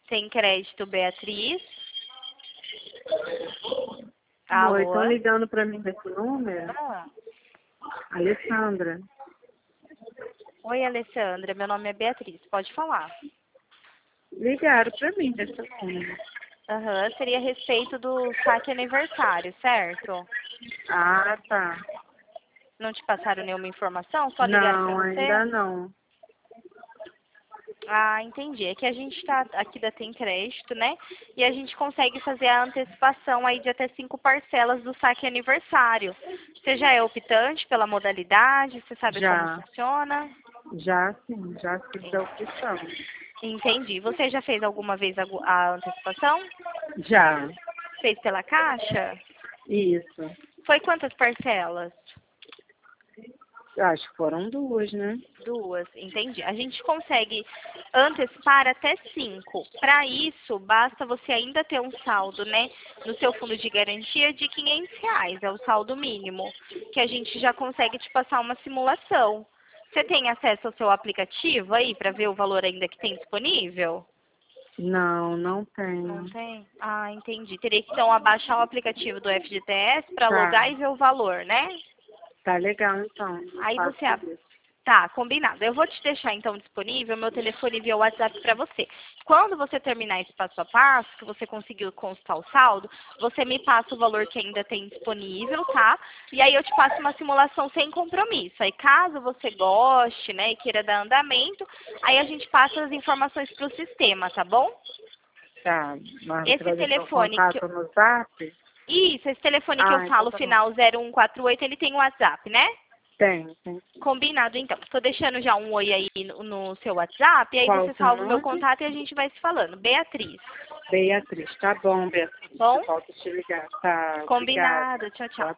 Tem crédito, Beatriz? Oi, Alô? estão ligando para mim desse número? Ah. Alessandra. Oi, Alessandra. Meu nome é Beatriz. Pode falar. Ligaram para mim desse número. Aham. Seria a respeito do saque aniversário, certo? Ah, tá. Não te passaram nenhuma informação? Só ligaram pra Não, você? ainda não. Ah, entendi. É que a gente tá aqui da Tem Crédito, né? E a gente consegue fazer a antecipação aí de até 5 parcelas do saque aniversário. Você já é optante pela modalidade? Você sabe como Já, funciona? já sim, já fiz a opção. Entendi. Você já fez alguma vez a antecipação? Já, Fez pela Caixa? isso. Foi quantas parcelas? Acho que foram duas, né? Duas, entendi. A gente consegue antecipar até 5. Para isso, basta você ainda ter um saldo, né, no seu fundo de garantia de R$ 500. É o saldo mínimo, que a gente já consegue te passar uma simulação. Você tem acesso ao seu aplicativo aí para ver o valor ainda que tem disponível? Não, não Não tenho. tem? Ah, entendi. Teria que então abaixar o aplicativo do FGTS para Tá, logar e ver o valor, né? tá legal então. Aí Faço você isso. Tá, combinado. Eu vou te deixar então disponível meu telefone via WhatsApp para você. Quando você terminar esse passo a passo, que você conseguiu constar o saldo, você me passa o valor que ainda tem disponível, tá? E aí eu te passo uma simulação sem compromisso. Aí caso você goste, né, e queira dar andamento, aí a gente passa as informações para o sistema, tá bom? Tá, mas você Esse vai deixar o telefone que contato no Zap? Isso, esse telefone que eu Ah, então falo, tá bom. final 0148, ele tem WhatsApp, né? Tem. Combinado, então. Estou deixando já um oi aí no seu WhatsApp, e aí Qual você o seu salva o meu nome? contato e a gente vai se falando. Beatriz. Beatriz. Tá bom, Beatriz. Bom? Eu volto a te ligar. Tá, obrigada. Combinado. Tchau, tchau.